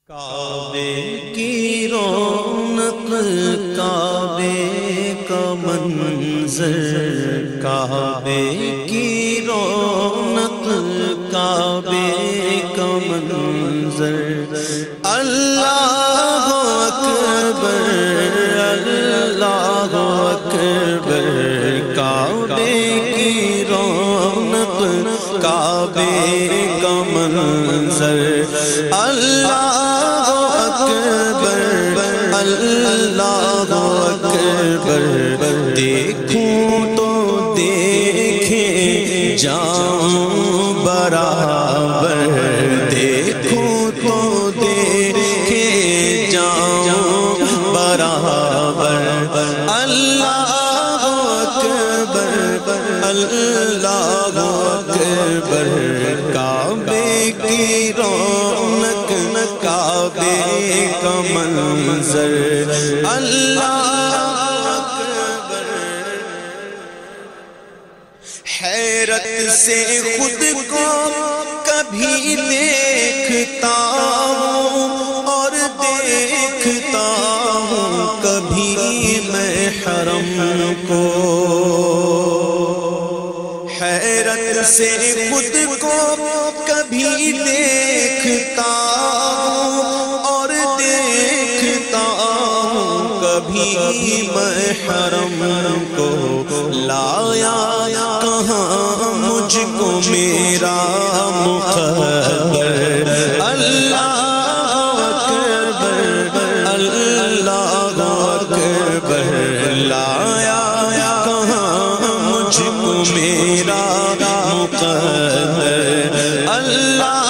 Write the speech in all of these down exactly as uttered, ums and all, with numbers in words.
کعبے کی رونق کعبے کا منظر، کعبے کی رونق کعبے کا منظر، اللہ اکبر اللہ اکبر، کعبے کی رونق کعبے کا منظر، اللہ اللہ اکبر، دیکھوں تو دیکھیں جاؤں برابر، دیکھوں تو دیکھیں جاؤں برابر، اللہ اکبر اللہ اکبر، کعبے کی رونق کعبے کا منظر، اللہ اکبر، حیرت سے خود کو کبھی دیکھتا ہوں اور دیکھتا ہوں کبھی میں حرم کو، حیرت سے خود کو کبھی دیکھتا اور دیکھتا ہوں کبھی میں حرم کو، لایا کہاں مجھ کو میرا مقدر، اللہ اکبر اللہ اکبر، لایا کہاں مجھ کو میرا مقدر، اللہ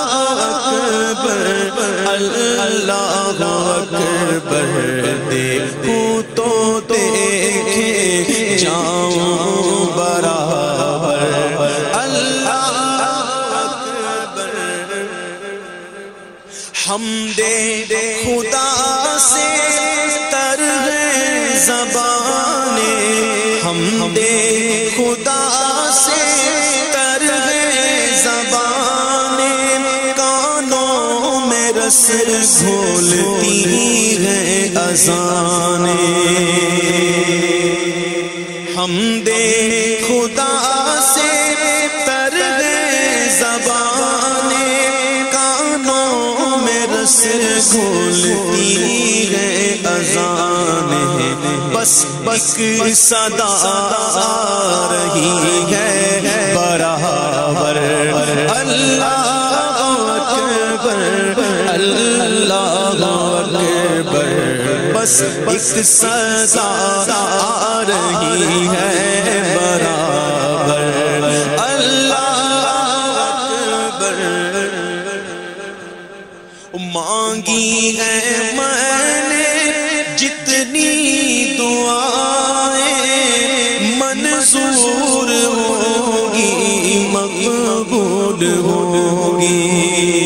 اکبر اللہ اکبر، دیکھوں تو دیکھیں جاؤں برابر، اللہ اکبر، حمد خدا سے تر ہے زبانیں، حمد خدا سے تر ہے زبانیں، کانوں میں رس گھولتی ہے اذانیں، حمد خدا سے تر ہے زبانیں، کانوں میں رس گھولتی ہے اذانیں، بس ایک صدا آ رہی ہے برابر، اللہ اکبر اللہ اکبر، بس ایک صدا آ رہی ہے برابر، اللہ اکبر، مانگی ہے میں نے جتنی دعائیں، منظور ہوگی مقبول ہوگی،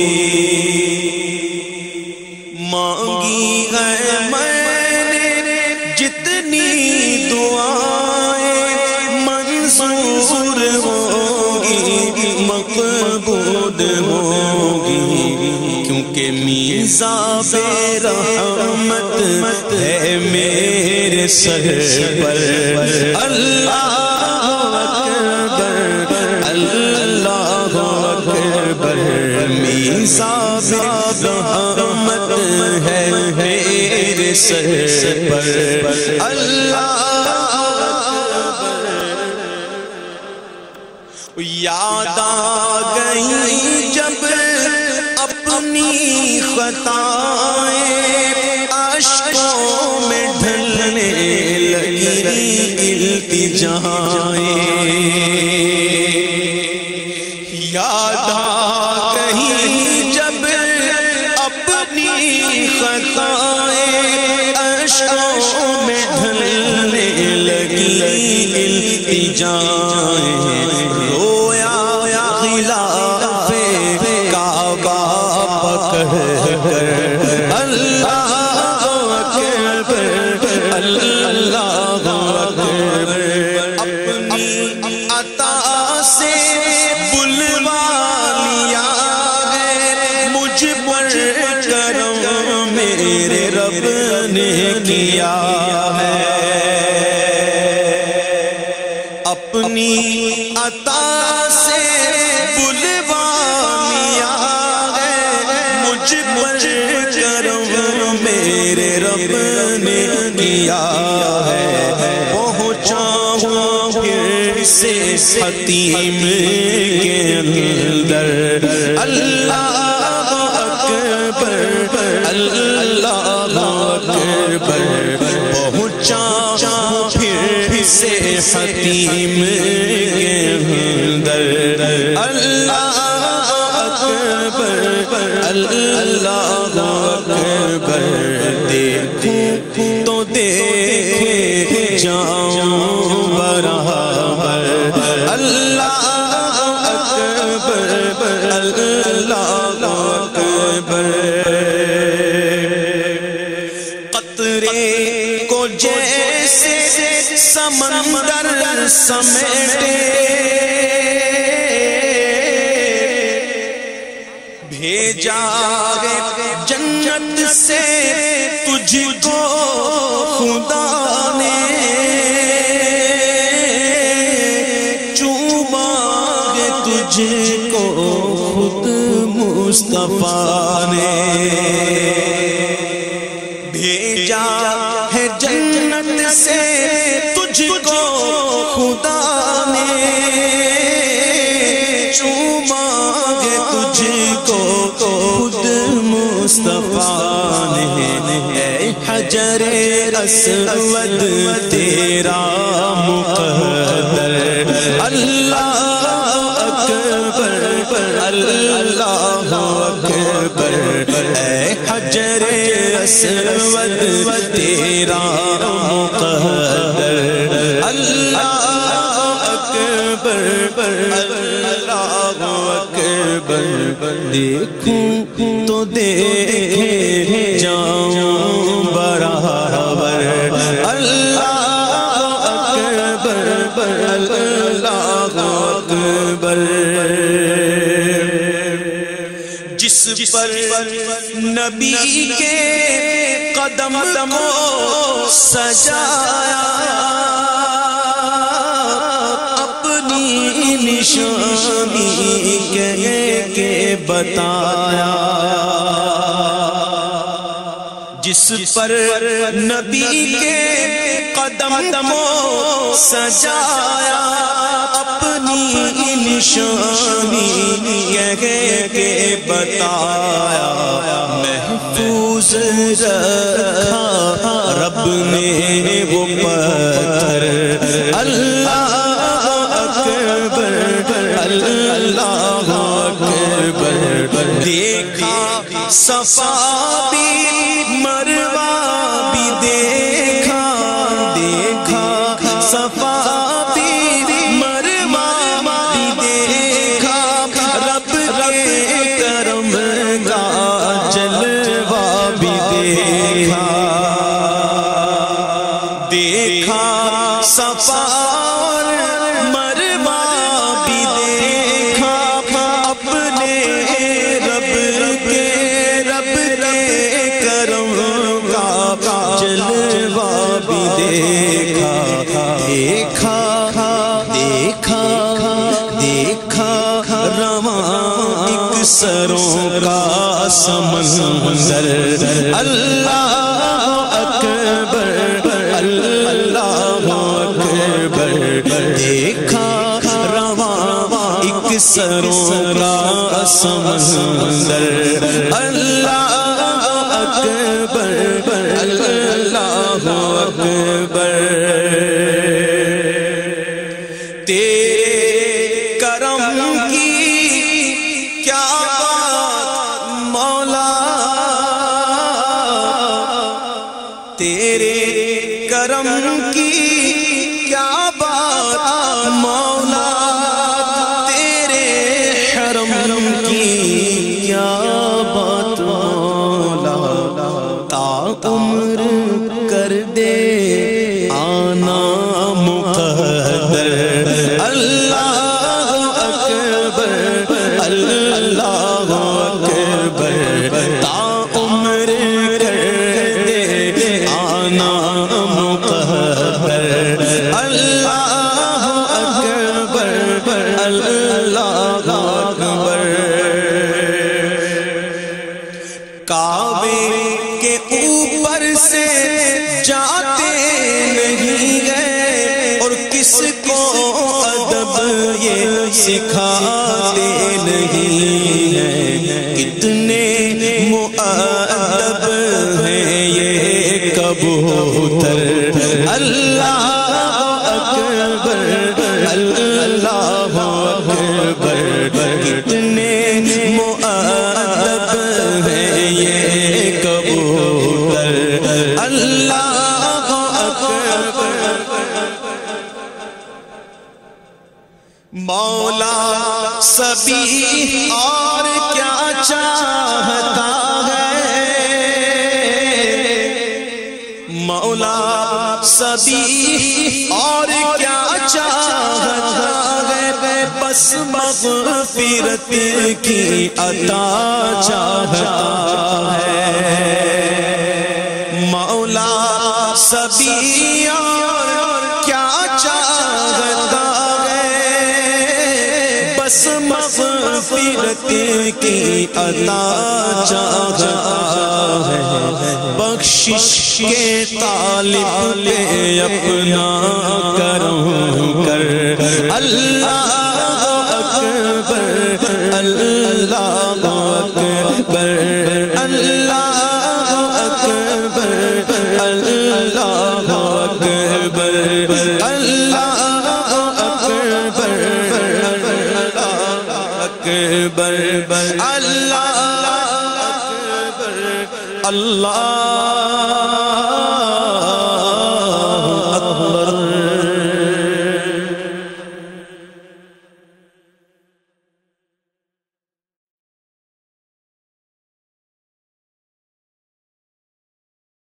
مانگی ہے میں نے جتنی دعائیں، منظور ہوگی مقبول ہوگی، کیونکہ میزاب رحمت ہے میرے سر پر، اللہ اکبر اللہ اکبر، میزاب رحمت ہے میرے سر پر، اللہ اکبر، یاد آ گئی جب اپنی خطائیں، اشکوں میں ڈھلنے لگی التجائیں، یاد آ گئی جب اپنی خطائیں، اشکوں میں ڈھلنے لگی التجائیں، رویا غلاف کعبہ پکڑ کر، اللہ اکبر اللہ اکبر، اپنی عطا سے بلوا لیا ہے مجھ پر کرم میرے رب نے کیا ہے، اپنی عطا سے بلوا لیا ہے، مجھ پر کرم میرے رب نے کیا ہے، پہنچا ہوں پھر سے حتیم کے اندر، اللہ اکبر اللہ اکبر، پہنچا پھر سے حتیم کے اندر، اللہ اکبر اللہ اکبر، دیکھوں تو دیکھے جاؤں برابر، اللہ اکبر اللہ اکبر، قطرے کو جیسے سمندر سمیٹے، بھیجا جنت سے تجھ کو خدا نے، چوما تجھ کو خود مصطفیٰ نے، بھیجا ہے جنت سے تجھ کو خدا نے، چوما تجھ کو خود مصطفیٰ نے، اے حجر اسود تیرا مقدر، اللہ اکبر اللہ اکبر، اے حجر اسود تیرا مقدر، اللہ اکبر اللہ اکبر، دیکھوں تو دیکھے جاؤں برابر، اللہ اکبر اللہ اکبر، جس پر نبی کے قدم کو سجایا، اپنی نشانی کہہ کے بتایا، جس پر نبی کے قدم کو سجایا، اپنی نشانی کہہ کے بتایا، محفوظ رکھا رب نے وہ پتھر، اللہ اکبر اللہ اکبر، دیکھا صفا بھی مروہ بھی دیکھا، دیکھا صفا بھی مروہ بھی دیکھا، رب کے کرم کا جلوہ بھی دیکھا، دیکھا صفا دیکھا دیکھا دیکھا رواں ایک سروں کا سمندر، اللہ اکبر اللہ اکبر، دیکھا رواں ایک سروں کا سمندر، اللہ اکبر اللہ اکبر، تیرے کرم کی کیا بات مولا، تیرے کرم کی کیا بات مولا، تیرے حرم کی کیا بات مولا، تا عمر کر دے آنا مقدر، اللہ اکبر اللہ اکبر، تا کعبے کے اوپر سے جاتے نہیں گئے اور کس کو ادب یہ سکھاتے نہیں ہیں. کتنے مؤدب ہیں یہ کبوتر. اللہ اکبر اللہ اکبر. کتنے مؤدب ہیں یہ کبوتر. اللہ اکبر. مولا سبھی اور کیا چاہتا ہے. مولا سبھی اور کیا چاہتا ہے. بس مغفرت کی عطا چاہتا ہے. مولا سبھی اور کیا چاہتا ہے. بس مغفرت کی عطا چاہتا ہے. بخشش کے طالب پہ اپنا کرم کر. اللہ اکبر اللہ اکبر اللہ اکبر اللہ اکبر اللہ اکبر اکبر اللہ اکبر اللہ